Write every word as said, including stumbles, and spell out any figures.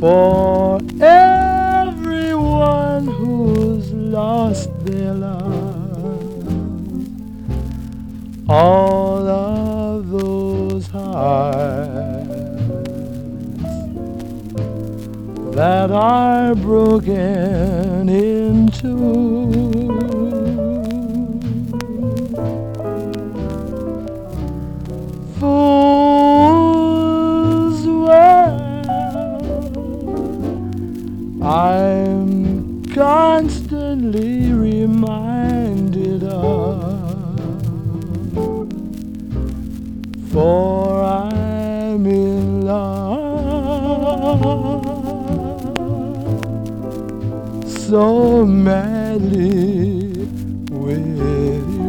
for everyone who's lost their love. All of those hearts that are broken in two. Fools, well, I'm constantly reminded of, for I'm in love so madly with you.